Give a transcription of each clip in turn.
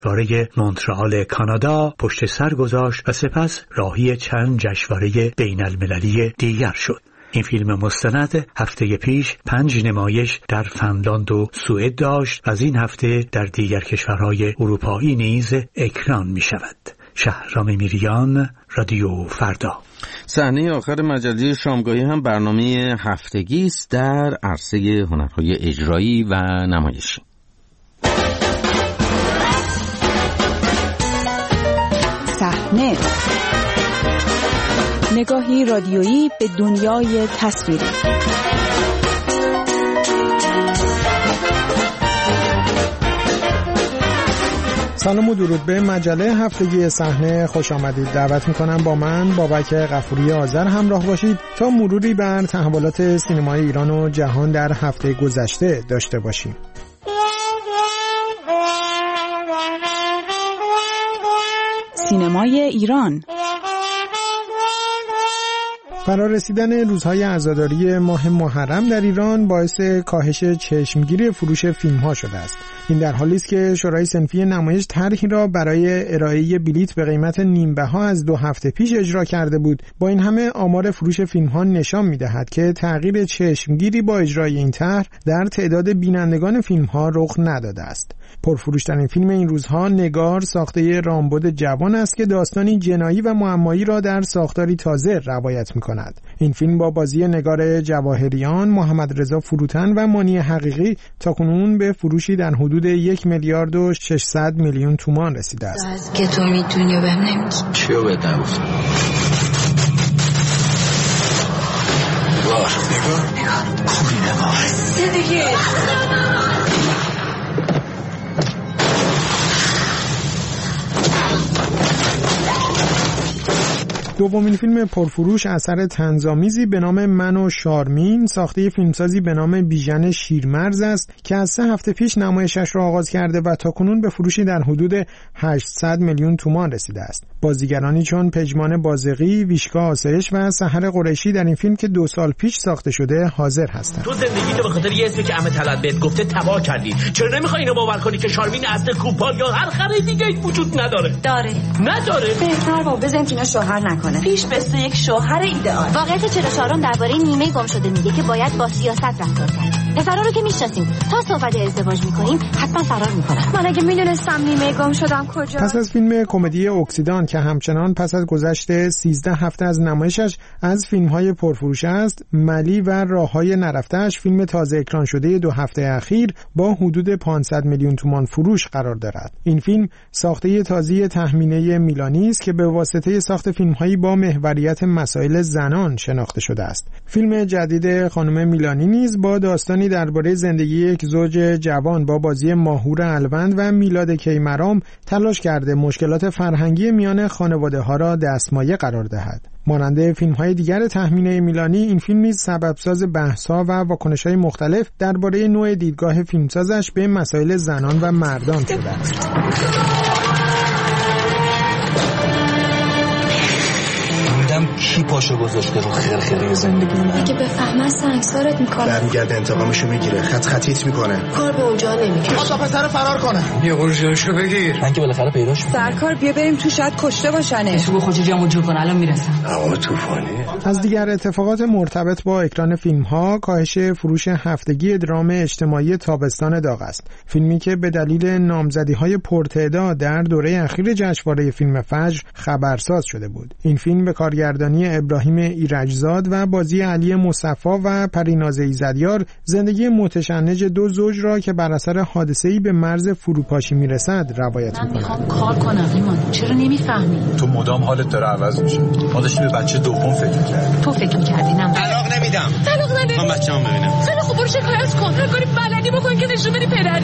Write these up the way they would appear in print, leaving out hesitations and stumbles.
جشنواره مونترآل کانادا پشت سر گذاشت و سپس راهی چند جشنواره بین المللی دیگر شد. این فیلم مستند هفته پیش 5 نمایش در فنلاند و سوئد داشت و از این هفته در دیگر کشورهای اروپایی نیز اکران می شود. شهرام میریان، رادیو فردا. صحنه آخر مجله شامگاهی هم برنامه هفتگی است در عرصه هنرهای اجرایی و نمایشی. صحنه، نگاهی رادیویی به دنیای تصویری. سلام و درود به مجله هفتگی صحنه خوش آمدید. دعوت میکنم با من بابک غفوری آذر همراه باشید تا مروری بر تحولات سینمای ایران و جهان در هفته گذشته داشته باشیم. سینمای ایران. فرارسیدن روزهای عزاداری ماه محرم در ایران باعث کاهش چشمگیری فروش فیلم‌ها شده است. این در حالی است که شورای صنفی نمایش طرحی را برای ارائه بلیت به قیمت نیم‌بها از 2 هفته پیش اجرا کرده بود. با این همه آمار فروش فیلم‌ها نشان می‌دهد که تغییر چشمگیری با اجرای این طرح در تعداد بینندگان فیلم‌ها رخ نداده است. پرفروشترین فیلم این روزها نگار ساخته رامبد جوان است که داستانی جنایی و معمایی را در ساختاری تازه روایت می‌کند. این فیلم با بازی نگار جواهریان، محمد رضا فروتن و مانی حقیقی تاکنون به فروشی در حدود 1,600,000,000 تومان رسیده است. از که تو می‌دونی و بهم نمیگی. چیو بهت نگفتم؟ نگار خوبی نگار دیگه دومین فیلم پرفروش اثر طنزآمیزی به نام من و شارمین ساخته فیلمسازی به نام بیژن شیرمرز است که از 3 هفته پیش نمایشش را آغاز کرده و تاکنون به فروشی در حدود 800,000,000 تومان رسیده است. بازیگرانی چون پژمان بازقی، ویشکا آسایش و سحر قریشی در این فیلم که 2 سال پیش ساخته شده حاضر هستند. تو زندگیتو به خاطر یه اسمی که عمه طلعت بهت گفته تباه کردی. چرا نمیخوای اینو باور کنی که شارمین اصل کوپال یا هر خرید دیگه وجود نداره؟ داره. نداره. بهتر با بزنیم که اینا شوهر نکنه. پیش بسته یک شوهر ایدئال. واقعیت 44 درباره نیمه گم شده میگه که باید با سیاست رفتار کرد. پسرا رو که میشناسیم تا صحبت ازدواج میکنیم حتما فرار میکنن. من اگه میدونستم نیمه گم شدم کجا. پس از فیلم کمدی اکسیدان که همچنان پس از گذشت 13 هفته از نمایشش از فیلم‌های پرفروش است، ملی و راه‌های نرفته‌اش فیلم تازه اکران شده 2 هفته اخیر با حدود 500,000,000 تومان فروش قرار دارد. این فیلم ساخته تازه تهمینه میلانی است که به واسطه ساخت فیلم‌هایی با محوریت مسائل زنان شناخته شده است. فیلم جدید خانم میلانی نیز با داستانی درباره زندگی یک زوج جوان با بازی ماهور الوند و میلاد کیمرام تلاش کرده مشکلات فرهنگی میان خانواده‌ها را دستمایه قرار دهد. مانند فیلم‌های دیگر تهمینه میلانی، این فیلم نیز سببساز بحث‌ها و واکنش‌های مختلف درباره نوع دیدگاه فیلمسازش به مسائل زنان و مردان شده است. کی پاشو گذاشته رو خرخره زندگی من؟ اگه بفهمن سنگسارت میکنه. برمیگرده انتقامشو میگیره، خطیت میکنه. کار به اونجا نمیکشه. آقا پسر فرار کنه. یه قرشو بگیر. من که بالاخره پیداش میکنم. سرکار بیا بریم تو، شاید کشته باشنه. تو خودت جمع جور کن، الان میرسم. هوا طوفانی. از دیگر اتفاقات مرتبط با اکران فیلم‌ها کاهش فروش هفتگی درام اجتماعی تابستان داغ است. فیلمی که به دلیل نامزدی‌های پرتعداد در دوره اخیر جشنواره فیلم فجر خبرساز شده بود. این فیلم به کارگردانی ابراهیم ایرجزاد و بازی علی مصطفی و پریناز ایزدیار زندگی متشنج 2 زوج را که بر اثر حادثه‌ای به مرز فروپاشی میرسد روایت می‌کند. من میخوام کار کنم ایمان، چرا نمیفهمی؟ تو مدام حالت داره عوض میشه. ما داشتیم به بچه دوم فکر می‌کردیم. تو فکر می‌کردی نه؟ طلاق نمیدم. طلاق نده. من بچه‌ام ببینم. خیلی خوب برو شکایت کن. هر کاری بلدی بکن که نشون بدی پدری.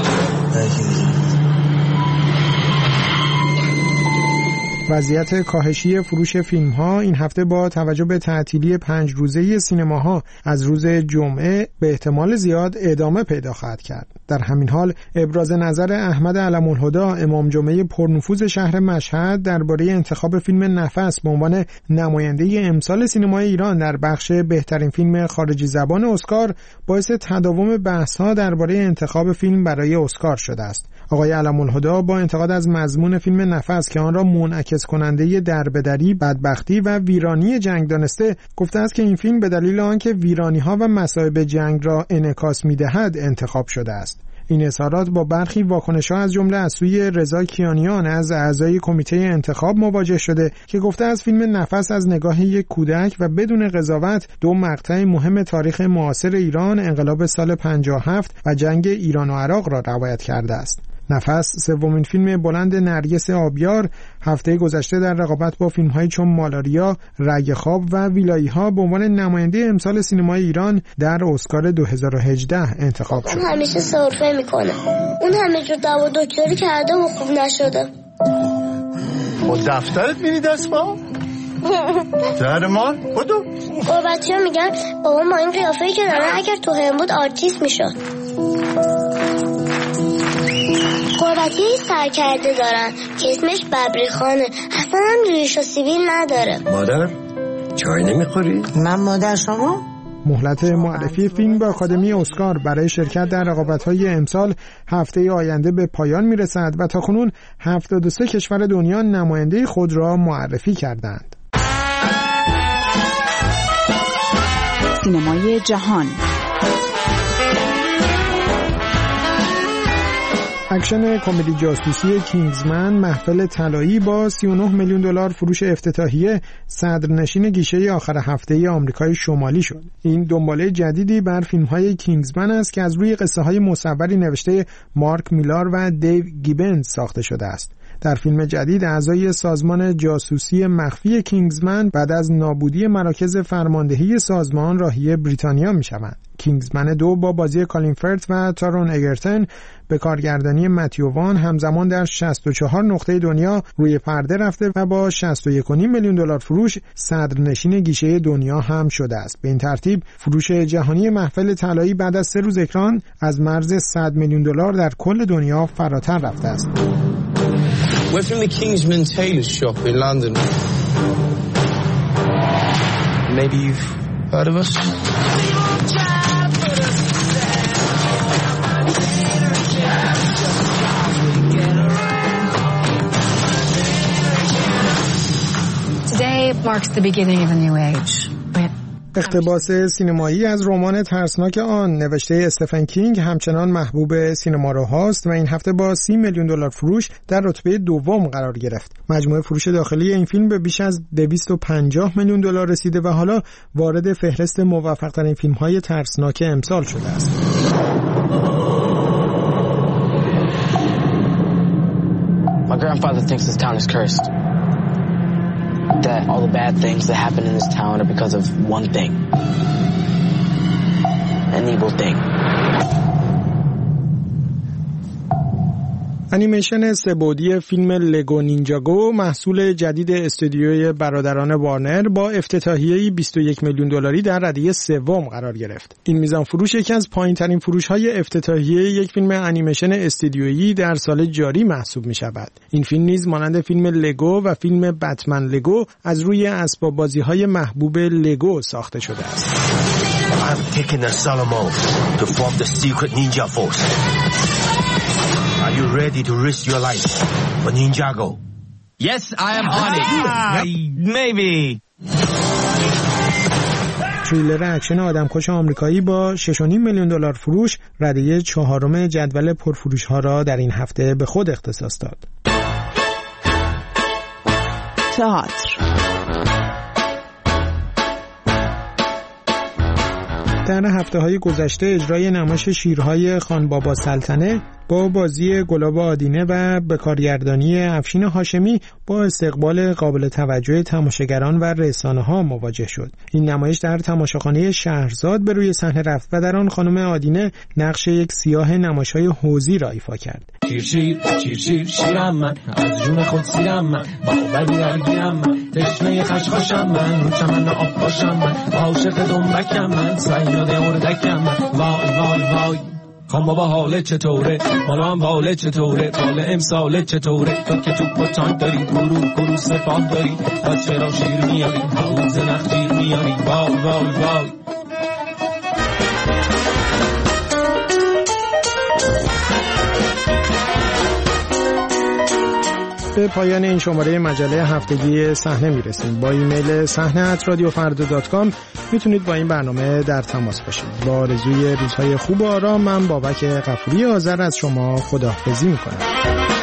وضعیت کاهشی فروش فیلم‌ها این هفته با توجه به تعطیلی 5 روزه سینماها از روز جمعه به احتمال زیاد ادامه پیدا خواهد کرد. در همین حال ابراز نظر احمد علم‌الهدی امام جمعه پرنفوذ شهر مشهد درباره انتخاب فیلم نفس به عنوان نماینده امسال سینمای ایران در بخش بهترین فیلم خارجی زبان اسکار باعث تداوم بحث‌ها درباره انتخاب فیلم برای اسکار شده است. آقای علم‌الهدی با انتقاد از مضمون فیلم نفس که آن را منعکس کننده دربدری، بدبختی و ویرانی جنگ دانسته، گفته است که این فیلم به دلیل آنکه ویرانی‌ها و مصائب جنگ را انعکاس می‌دهد انتخاب شده است. این اظهارات با برخی واکنش‌ها از جمله از سوی رضا کیانیان از اعضای کمیته انتخاب مواجه شده که گفته از فیلم نفس از نگاه یک کودک و بدون قضاوت دو مقطع مهم تاریخ معاصر ایران، انقلاب سال 57 و جنگ ایران و عراق را روایت کرده است. نفس سومین فیلم بلند نرگس آبیار هفته گذشته در رقابت با فیلم‌هایی چون مالاریا، رگ خواب و ویلایی‌ها به عنوان نماینده امسال سینمای ایران در اسکار 2018 انتخاب شد. اون همیشه سرفه میکنه. اون همه جور دوا دکتری کرده و خوب نشده. و دفترت میری دست با؟ درمان؟ بودو؟ قربتی‌ها میگن بابا ما این قیافه‌ای که دارن اگر تو هم بود آرتیست میشد. قربتی سرکرده دارن که اسمش ببریخانه، اصلا هم ریش و سیبیل نداره. مادر چای نمیخوری؟ من مادر شما؟ مهلت معرفی فیلم به آکادمی اسکار برای شرکت در رقابت‌های امسال هفته آینده به پایان میرسد و تاکنون 73 کشور دنیا نماینده خود را معرفی کردند. سینمای جهان. اکشن کمدی جاسوسی کینگزمن محفل طلایی با 39 میلیون دلار فروش افتتاحیه صدرنشین گیشه آخر هفته آمریکای شمالی شد. این دنباله جدیدی بر فیلم‌های کینگزمن است که از روی قصه‌های مصوری نوشته مارک میلار و دیو گیبنز ساخته شده است. در فیلم جدید اعضای سازمان جاسوسی مخفی کینگزمن بعد از نابودی مراکز فرماندهی سازمان راهی بریتانیا می‌شوند. کینگزمن 2 با بازی کالین فرت و تارون اگرتن به کارگردانی متیو وان همزمان در 64 نقطه دنیا روی پرده رفته و با 61.5 میلیون دلار فروش صدرنشین گیشه دنیا هم شده است. به این ترتیب فروش جهانی محفل طلایی بعد از 3 روز اکران از مرز 100 میلیون دلار در کل دنیا فراتر رفته است. We're from the Kingsman Tailor Shop in London. Maybe you've heard of us? Today marks the beginning of a new age. اقتباس سینمایی از رمان ترسناک آن نوشته استفن کینگ همچنان محبوب سینماروهاست و این هفته با 30 میلیون دلار فروش در رتبه دوم قرار گرفت. مجموع فروش داخلی این فیلم به بیش از 250 میلیون دلار رسیده و حالا وارد فهرست موفق‌ترین فیلم‌های ترسناک امسال شده است. My grandfather thinks this town is cursed. That all the bad things that happen in this town are because of one thing. An evil thing. انیمیشن سه‌بعدی فیلم لگو نینجاگو محصول جدید استودیوی برادران وارنر با افتتاحیه‌ای 21 میلیون دلاری در رده‌ی سوم قرار گرفت. این میزان فروش یکی از پایین‌ترین فروش‌های افتتاحیه یک فیلم انیمیشن استودیویی در سال جاری محسوب می‌شود. این فیلم نیز مانند فیلم لگو و فیلم بتمن لگو از روی اسباب بازی‌های محبوب لگو ساخته شده است. I'm taking the Salamo to form the secret ninja force. Are you ready to risk your life for Ninjago? Yes, I am on it. Maybe. تریلر اکشن آدمکش آمریکایی با 6.5 میلیون دلار فروش رده 4 جدول پرفروش‌ها را در این هفته به خود اختصاص داد. تئاتر. در هفته‌های گذشته اجرای نمایش شیرهای خان بابا سلطنه با بازی گلاب آدینه و به کارگردانی افشین هاشمی با استقبال قابل توجه تماشاگران و رسانه‌ها مواجه شد. این نمایش در تماشاخانه شهرزاد به روی صحنه رفت و در آن خانم آدینه نقش یک سیاه نمایش‌های حوضی را ایفا کرد. شیرم من از جون خود سیرم من باوری درگیرم من تشنه خشخاشم من رو چمن آب باشم من عاشق دنبکم من صیاد اردکم من وای وای وای خان بابا حاله چطوره مالا هم حاله چطوره حال امساله چطوره تو که توپ و تانک داری گروه سپاه داری از چرا شیر میاری حوز نخجیر میاری وای وای وای به پایان این شماره مجله هفتگی صحنه میرسیم. با ایمیل sahne@radiofarda.com میتونید با این برنامه در تماس باشید. با آرزوی روزهای خوب و آرام، من بابک غفوری آذر از شما خداحافظی میکنم.